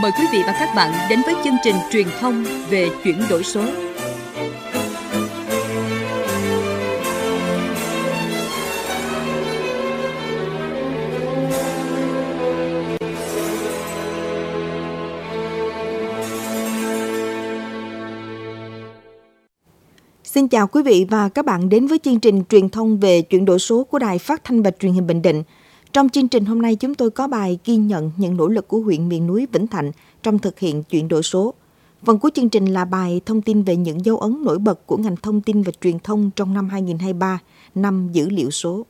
mời quý vị và các bạn đến với chương trình truyền thông về chuyển đổi số. Xin chào quý vị và các bạn đến với chương trình truyền thông về chuyển đổi số của Đài Phát thanh và Truyền hình Bình Định. Trong chương trình hôm nay chúng tôi có bài ghi nhận những nỗ lực của huyện miền núi Vĩnh Thạnh trong thực hiện chuyển đổi số. Phần cuối chương trình là bài thông tin về những dấu ấn nổi bật của ngành thông tin và truyền thông trong năm 2023, năm dữ liệu số.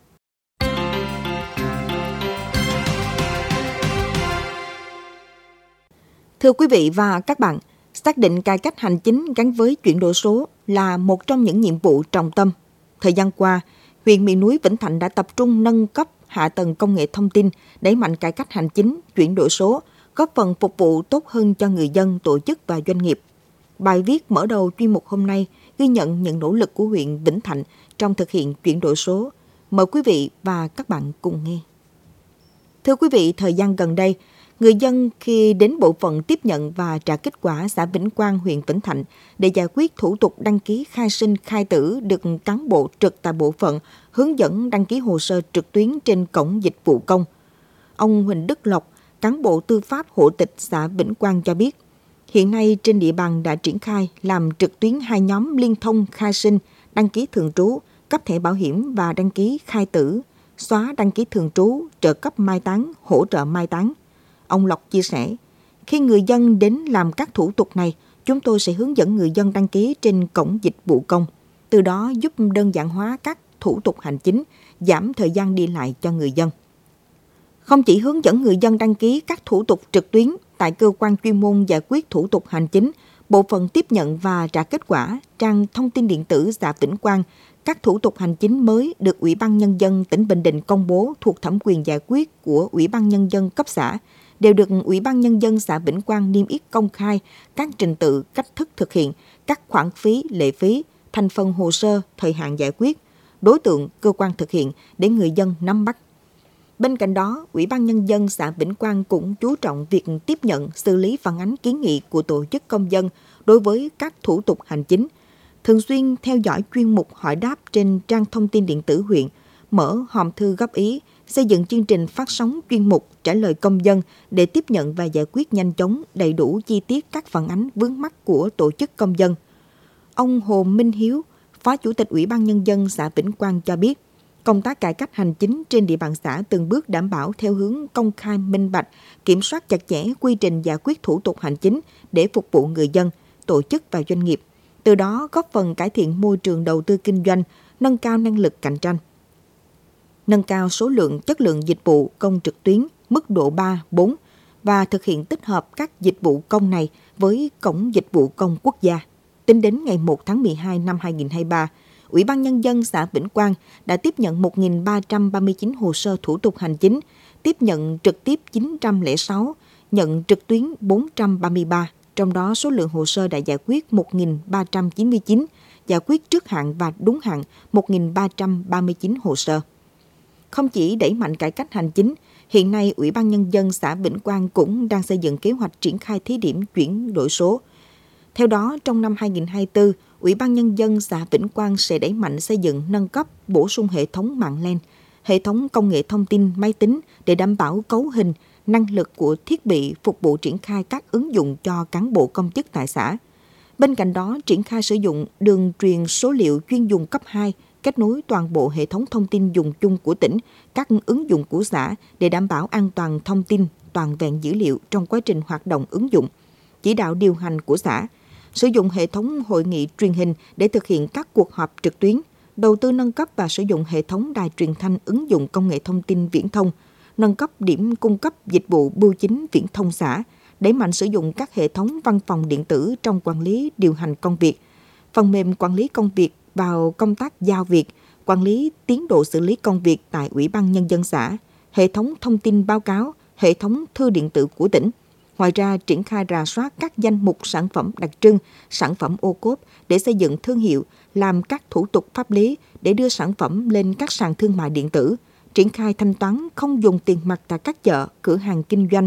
Thưa quý vị và các bạn, xác định cải cách hành chính gắn với chuyển đổi số là một trong những nhiệm vụ trọng tâm. Thời gian qua, huyện miền núi Vĩnh Thạnh đã tập trung nâng cấp hạ tầng công nghệ thông tin, đẩy mạnh cải cách hành chính, chuyển đổi số, góp phần phục vụ tốt hơn cho người dân, tổ chức và doanh nghiệp. Bài viết mở đầu chuyên mục hôm nay ghi nhận những nỗ lực của huyện Vĩnh Thạnh trong thực hiện chuyển đổi số. Mời quý vị và các bạn cùng nghe. Thưa quý vị, thời gian gần đây, người dân khi đến bộ phận tiếp nhận và trả kết quả xã Vĩnh Quang, huyện Vĩnh Thạnh để giải quyết thủ tục đăng ký khai sinh, khai tử được cán bộ trực tại bộ phận hướng dẫn đăng ký hồ sơ trực tuyến trên cổng dịch vụ công. Ông Huỳnh Đức Lộc, cán bộ tư pháp hộ tịch xã Vĩnh Quang cho biết, hiện nay trên địa bàn đã triển khai làm trực tuyến 2 nhóm liên thông khai sinh, đăng ký thường trú, cấp thẻ bảo hiểm và đăng ký khai tử, xóa đăng ký thường trú, trợ cấp mai táng, hỗ trợ mai táng. Ông Lộc chia sẻ, khi người dân đến làm các thủ tục này, chúng tôi sẽ hướng dẫn người dân đăng ký trên cổng dịch vụ công. Từ đó giúp đơn giản hóa các thủ tục hành chính, giảm thời gian đi lại cho người dân. Không chỉ hướng dẫn người dân đăng ký các thủ tục trực tuyến tại cơ quan chuyên môn giải quyết thủ tục hành chính, bộ phận tiếp nhận và trả kết quả, trang thông tin điện tử xã Vĩnh Quang, các thủ tục hành chính mới được Ủy ban Nhân dân tỉnh Bình Định công bố thuộc thẩm quyền giải quyết của Ủy ban Nhân dân cấp xã, đều được Ủy ban Nhân dân xã Vĩnh Quang niêm yết công khai các trình tự, cách thức thực hiện, các khoản phí, lệ phí, thành phần hồ sơ, thời hạn giải quyết, đối tượng, cơ quan thực hiện để người dân nắm bắt. Bên cạnh đó, Ủy ban Nhân dân xã Vĩnh Quang cũng chú trọng việc tiếp nhận, xử lý phản ánh kiến nghị của tổ chức công dân đối với các thủ tục hành chính, thường xuyên theo dõi chuyên mục hỏi đáp trên trang thông tin điện tử huyện, mở hòm thư góp ý, xây dựng chương trình phát sóng chuyên mục trả lời công dân để tiếp nhận và giải quyết nhanh chóng, đầy đủ chi tiết các phản ánh vướng mắc của tổ chức công dân. Ông Hồ Minh Hiếu, Phó Chủ tịch Ủy ban Nhân dân xã Vĩnh Quang cho biết, công tác cải cách hành chính trên địa bàn xã từng bước đảm bảo theo hướng công khai minh bạch, kiểm soát chặt chẽ quy trình giải quyết thủ tục hành chính để phục vụ người dân, tổ chức và doanh nghiệp. Từ đó góp phần cải thiện môi trường đầu tư kinh doanh, nâng cao năng lực cạnh tranh, nâng cao số lượng chất lượng dịch vụ công trực tuyến mức độ 3, 4 và thực hiện tích hợp các dịch vụ công này với Cổng Dịch vụ Công Quốc gia. Tính đến ngày 1 tháng 12 năm 2023, Ủy ban Nhân dân xã Vĩnh Quang đã tiếp nhận 1.339 hồ sơ thủ tục hành chính, tiếp nhận trực tiếp 906, nhận trực tuyến 433, trong đó số lượng hồ sơ đã giải quyết 1.399, giải quyết trước hạn và đúng hạn 1.339 hồ sơ. Không chỉ đẩy mạnh cải cách hành chính, hiện nay Ủy ban Nhân dân xã Vĩnh Quang cũng đang xây dựng kế hoạch triển khai thí điểm chuyển đổi số. Theo đó, trong năm 2024, Ủy ban Nhân dân xã Vĩnh Quang sẽ đẩy mạnh xây dựng, nâng cấp, bổ sung hệ thống mạng LAN, hệ thống công nghệ thông tin, máy tính để đảm bảo cấu hình, năng lực của thiết bị phục vụ triển khai các ứng dụng cho cán bộ công chức tại xã. Bên cạnh đó, triển khai sử dụng đường truyền số liệu chuyên dùng cấp 2, kết nối toàn bộ hệ thống thông tin dùng chung của tỉnh, các ứng dụng của xã để đảm bảo an toàn thông tin, toàn vẹn dữ liệu trong quá trình hoạt động ứng dụng. Chỉ đạo điều hành của xã, sử dụng hệ thống hội nghị truyền hình để thực hiện các cuộc họp trực tuyến, đầu tư nâng cấp và sử dụng hệ thống đài truyền thanh ứng dụng công nghệ thông tin viễn thông, nâng cấp điểm cung cấp dịch vụ bưu chính viễn thông xã, đẩy mạnh sử dụng các hệ thống văn phòng điện tử trong quản lý điều hành công việc, phần mềm quản lý công việc vào công tác giao việc, quản lý tiến độ xử lý công việc tại Ủy ban Nhân dân xã, hệ thống thông tin báo cáo, hệ thống thư điện tử của tỉnh. Ngoài ra, triển khai rà soát các danh mục sản phẩm đặc trưng, sản phẩm ô cốp để xây dựng thương hiệu, làm các thủ tục pháp lý để đưa sản phẩm lên các sàn thương mại điện tử, triển khai thanh toán không dùng tiền mặt tại các chợ, cửa hàng kinh doanh,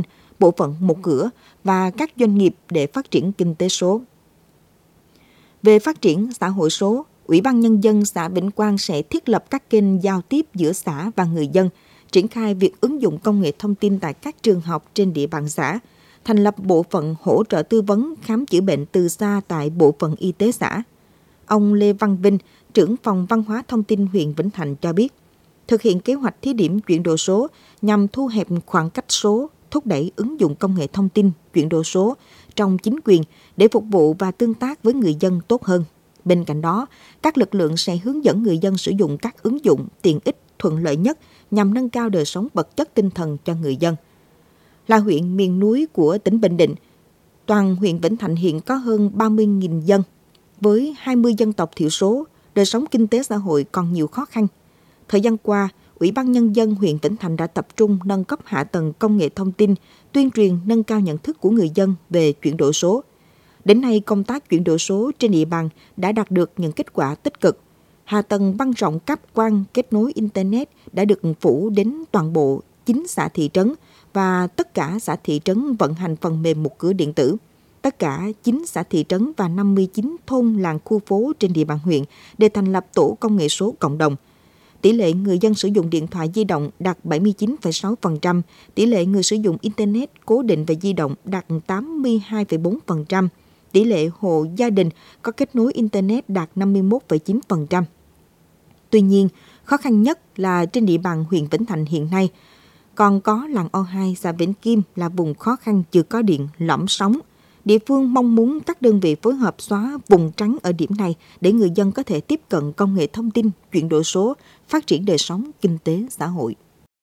bộ phận một cửa và các doanh nghiệp để phát triển kinh tế số. Về phát triển xã hội số, Ủy ban Nhân dân xã Vĩnh Quang sẽ thiết lập các kênh giao tiếp giữa xã và người dân, triển khai việc ứng dụng công nghệ thông tin tại các trường học trên địa bàn xã, thành lập bộ phận hỗ trợ tư vấn khám chữa bệnh từ xa tại bộ phận y tế xã. Ông Lê Văn Vinh, trưởng phòng văn hóa thông tin huyện Vĩnh Thạnh cho biết, thực hiện kế hoạch thí điểm chuyển đổi số nhằm thu hẹp khoảng cách số, thúc đẩy ứng dụng công nghệ thông tin, chuyển đổi số trong chính quyền để phục vụ và tương tác với người dân tốt hơn. Bên cạnh đó, các lực lượng sẽ hướng dẫn người dân sử dụng các ứng dụng tiện ích, thuận lợi nhất nhằm nâng cao đời sống vật chất tinh thần cho người dân. Là huyện miền núi của tỉnh Bình Định, toàn huyện Vĩnh Thạnh hiện có hơn 30.000 dân. Với 20 dân tộc thiểu số, đời sống kinh tế xã hội còn nhiều khó khăn. Thời gian qua, Ủy ban Nhân dân huyện Vĩnh Thạnh đã tập trung nâng cấp hạ tầng công nghệ thông tin, tuyên truyền nâng cao nhận thức của người dân về chuyển đổi số. Đến nay, công tác chuyển đổi số trên địa bàn đã đạt được những kết quả tích cực. Hạ tầng băng rộng cáp quang kết nối Internet đã được phủ đến toàn bộ 9 xã thị trấn và tất cả xã thị trấn vận hành phần mềm một cửa điện tử. Tất cả 9 xã thị trấn và 59 thôn làng khu phố trên địa bàn huyện đều thành lập tổ công nghệ số cộng đồng. Tỷ lệ người dân sử dụng điện thoại di động đạt 79,6%, tỷ lệ người sử dụng Internet cố định và di động đạt 82,4%, tỷ lệ hộ gia đình có kết nối Internet đạt 51,9%. Tuy nhiên, khó khăn nhất là trên địa bàn huyện Vĩnh Thạnh hiện nay, còn có làng O2, xã Vĩnh Kim là vùng khó khăn chưa có điện, lõm sóng. Địa phương mong muốn các đơn vị phối hợp xóa vùng trắng ở điểm này để người dân có thể tiếp cận công nghệ thông tin, chuyển đổi số, phát triển đời sống, kinh tế, xã hội.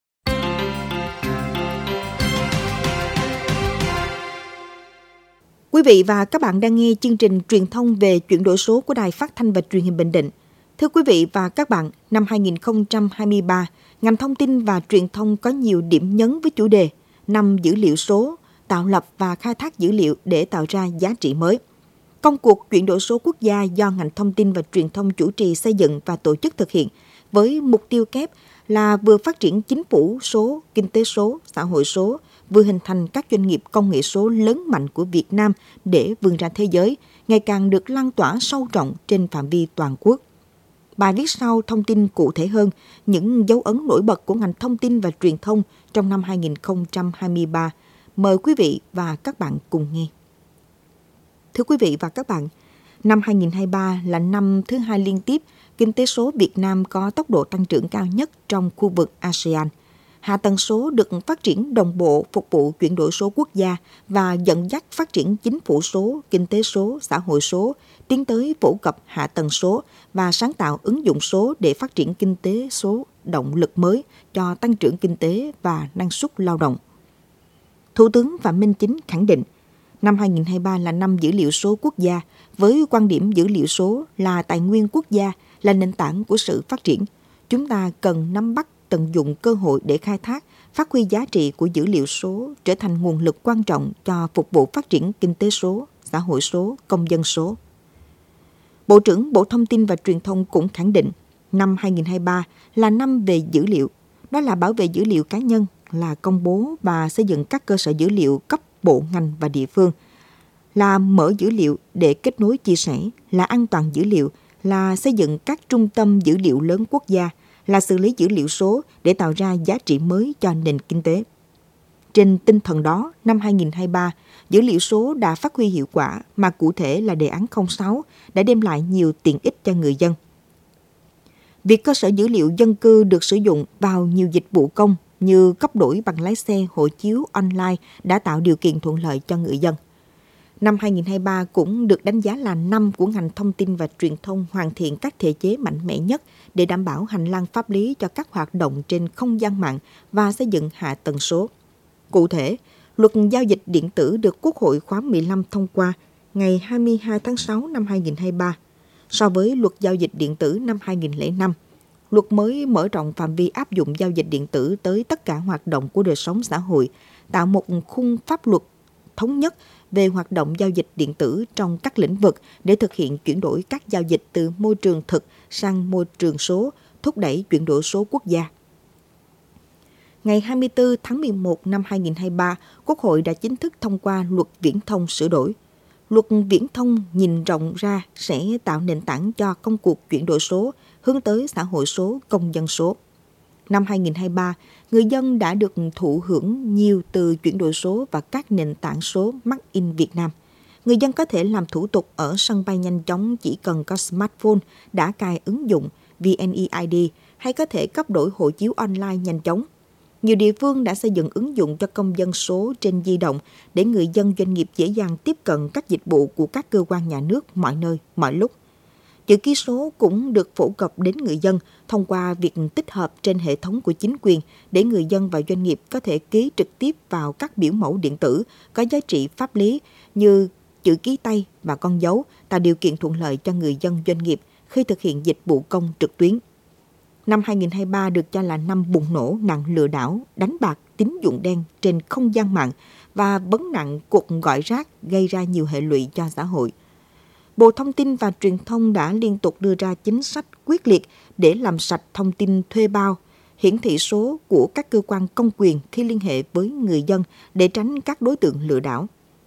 Quý vị và các bạn đang nghe chương trình truyền thông về chuyển đổi số của Đài Phát thanh và Truyền hình Bình Định. Thưa quý vị và các bạn, năm 2023, ngành thông tin và truyền thông có nhiều điểm nhấn với chủ đề năm dữ liệu số, tạo lập và khai thác dữ liệu để tạo ra giá trị mới. Công cuộc chuyển đổi số quốc gia do ngành thông tin và truyền thông chủ trì xây dựng và tổ chức thực hiện với mục tiêu kép là vừa phát triển chính phủ số, kinh tế số, xã hội số, vừa hình thành các doanh nghiệp công nghệ số lớn mạnh của Việt Nam để vươn ra thế giới, ngày càng được lan tỏa sâu rộng trên phạm vi toàn quốc. Bài viết sau thông tin cụ thể hơn những dấu ấn nổi bật của ngành thông tin và truyền thông trong năm 2023. Mời quý vị và các bạn cùng nghe. Thưa quý vị và các bạn, năm 2023 là năm thứ hai liên tiếp kinh tế số Việt Nam có tốc độ tăng trưởng cao nhất trong khu vực ASEAN. Hạ tầng số được phát triển đồng bộ phục vụ chuyển đổi số quốc gia và dẫn dắt phát triển chính phủ số, kinh tế số, xã hội số, tiến tới phổ cập hạ tầng số và sáng tạo ứng dụng số để phát triển kinh tế số, động lực mới cho tăng trưởng kinh tế và năng suất lao động. Thủ tướng Phạm Minh Chính khẳng định, năm 2023 là năm dữ liệu số quốc gia, với quan điểm dữ liệu số là tài nguyên quốc gia, là nền tảng của sự phát triển. Chúng ta cần nắm bắt, tận dụng cơ hội để khai thác, phát huy giá trị của dữ liệu số trở thành nguồn lực quan trọng cho phục vụ phát triển kinh tế số, xã hội số, công dân số. Bộ trưởng Bộ Thông tin và Truyền thông cũng khẳng định, năm 2023 là năm về dữ liệu, đó là bảo vệ dữ liệu cá nhân, là công bố và xây dựng các cơ sở dữ liệu cấp bộ ngành và địa phương, là mở dữ liệu để kết nối chia sẻ, là an toàn dữ liệu, là xây dựng các trung tâm dữ liệu lớn quốc gia, là xử lý dữ liệu số để tạo ra giá trị mới cho nền kinh tế. Trên tinh thần đó, năm 2023, dữ liệu số đã phát huy hiệu quả mà cụ thể là đề án 06 đã đem lại nhiều tiện ích cho người dân. Việc cơ sở dữ liệu dân cư được sử dụng vào nhiều dịch vụ công như cấp đổi bằng lái xe, hộ chiếu online đã tạo điều kiện thuận lợi cho người dân. Năm 2023 cũng được đánh giá là năm của ngành thông tin và truyền thông hoàn thiện các thể chế mạnh mẽ nhất để đảm bảo hành lang pháp lý cho các hoạt động trên không gian mạng và xây dựng hạ tầng số. Cụ thể, Luật Giao dịch điện tử được Quốc hội khóa 15 thông qua ngày 22 tháng 6 năm 2023. So với Luật Giao dịch điện tử năm 2005, luật mới mở rộng phạm vi áp dụng giao dịch điện tử tới tất cả hoạt động của đời sống xã hội, tạo một khung pháp luật thống nhất về hoạt động giao dịch điện tử trong các lĩnh vực để thực hiện chuyển đổi các giao dịch từ môi trường thực sang môi trường số, thúc đẩy chuyển đổi số quốc gia. Ngày 24 tháng 11 năm 2023, Quốc hội đã chính thức thông qua Luật Viễn thông sửa đổi. Luật Viễn thông nhìn rộng ra sẽ tạo nền tảng cho công cuộc chuyển đổi số, hướng tới xã hội số, công dân số. Năm 2023, người dân đã được thụ hưởng nhiều từ chuyển đổi số và các nền tảng số Made in Việt Nam. Người dân có thể làm thủ tục ở sân bay nhanh chóng chỉ cần có smartphone đã cài ứng dụng VNeID hay có thể cấp đổi hộ chiếu online nhanh chóng. Nhiều địa phương đã xây dựng ứng dụng cho công dân số trên di động để người dân doanh nghiệp dễ dàng tiếp cận các dịch vụ của các cơ quan nhà nước mọi nơi, mọi lúc. Chữ ký số cũng được phổ cập đến người dân thông qua việc tích hợp trên hệ thống của chính quyền để người dân và doanh nghiệp có thể ký trực tiếp vào các biểu mẫu điện tử có giá trị pháp lý như chữ ký tay và con dấu, tạo điều kiện thuận lợi cho người dân doanh nghiệp khi thực hiện dịch vụ công trực tuyến. Năm 2023 được cho là năm bùng nổ nạn lừa đảo, đánh bạc, tín dụng đen trên không gian mạng và vấn nạn cuộc gọi rác gây ra nhiều hệ lụy cho xã hội. Bộ Thông tin và Truyền thông đã liên tục đưa ra chính sách quyết liệt để làm sạch thông tin thuê bao, hiển thị số của các cơ quan công quyền khi liên hệ với người dân để tránh các đối tượng lừa đảo.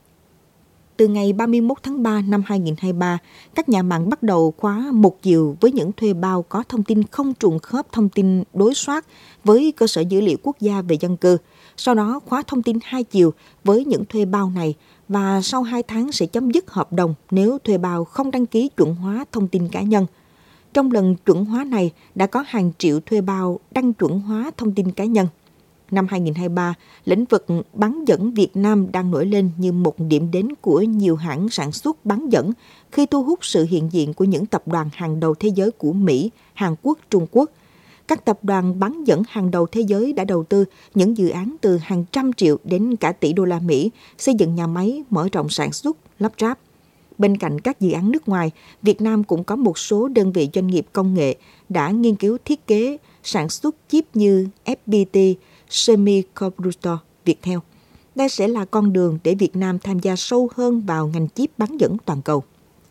Từ ngày 31 tháng 3 năm 2023, các nhà mạng bắt đầu khóa một chiều với những thuê bao có thông tin không trùng khớp thông tin đối soát với cơ sở dữ liệu quốc gia về dân cư. Sau đó khóa thông tin hai chiều với những thuê bao này và sau 2 tháng sẽ chấm dứt hợp đồng nếu thuê bao không đăng ký chuẩn hóa thông tin cá nhân. Trong lần chuẩn hóa này đã có hàng triệu thuê bao đăng chuẩn hóa thông tin cá nhân. Năm 2023, lĩnh vực bán dẫn Việt Nam đang nổi lên như một điểm đến của nhiều hãng sản xuất bán dẫn khi thu hút sự hiện diện của những tập đoàn hàng đầu thế giới của Mỹ, Hàn Quốc, Trung Quốc. Các tập đoàn bán dẫn hàng đầu thế giới đã đầu tư những dự án từ hàng trăm triệu đến cả tỷ đô la Mỹ, xây dựng nhà máy, mở rộng sản xuất, lắp ráp. Bên cạnh các dự án nước ngoài, Việt Nam cũng có một số đơn vị doanh nghiệp công nghệ đã nghiên cứu thiết kế, sản xuất chip như FPT, Semiconductor, Viettel. Đây sẽ là con đường để Việt Nam tham gia sâu hơn vào ngành chip bán dẫn toàn cầu.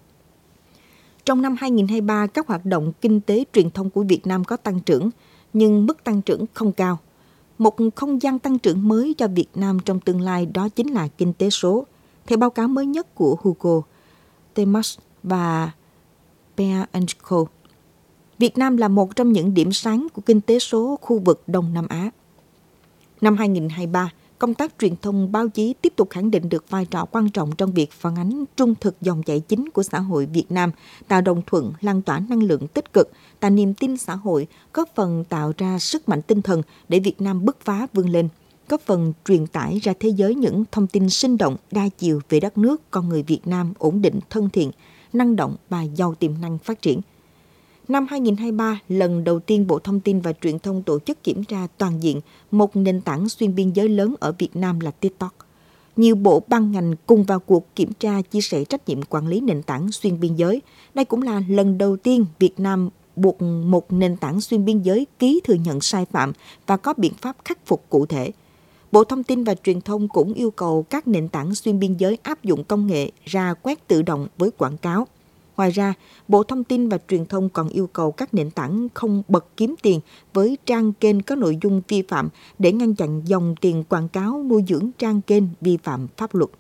Trong năm 2023, các hoạt động kinh tế truyền thông của Việt Nam có tăng trưởng, nhưng mức tăng trưởng không cao. Một không gian tăng trưởng mới cho Việt Nam trong tương lai đó chính là kinh tế số. Theo báo cáo mới nhất của Hugo, Temas và Bain & Co, Việt Nam là một trong những điểm sáng của kinh tế số khu vực Đông Nam Á. Năm 2023, công tác truyền thông báo chí tiếp tục khẳng định được vai trò quan trọng trong việc phản ánh trung thực dòng chảy chính của xã hội Việt Nam, tạo đồng thuận, lan tỏa năng lượng tích cực, tạo niềm tin xã hội, góp phần tạo ra sức mạnh tinh thần để Việt Nam bứt phá vươn lên, góp phần truyền tải ra thế giới những thông tin sinh động, đa chiều về đất nước, con người Việt Nam ổn định, thân thiện, năng động và giàu tiềm năng phát triển. Năm 2023, lần đầu tiên Bộ Thông tin và Truyền thông tổ chức kiểm tra toàn diện một nền tảng xuyên biên giới lớn ở Việt Nam là TikTok. Nhiều bộ ban ngành cùng vào cuộc kiểm tra chia sẻ trách nhiệm quản lý nền tảng xuyên biên giới. Đây cũng là lần đầu tiên Việt Nam buộc một nền tảng xuyên biên giới ký thừa nhận sai phạm và có biện pháp khắc phục cụ thể. Bộ Thông tin và Truyền thông cũng yêu cầu các nền tảng xuyên biên giới áp dụng công nghệ ra quét tự động với quảng cáo. Ngoài ra, Bộ Thông tin và Truyền thông còn yêu cầu các nền tảng không bật kiếm tiền với trang kênh có nội dung vi phạm để ngăn chặn dòng tiền quảng cáo nuôi dưỡng trang kênh vi phạm pháp luật.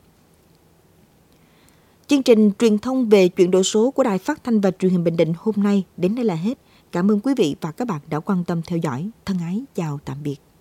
Chương trình truyền thông về chuyển đổi số của Đài Phát thanh và Truyền hình Bình Định hôm nay đến đây là hết. Cảm ơn quý vị và các bạn đã quan tâm theo dõi. Thân ái chào tạm biệt.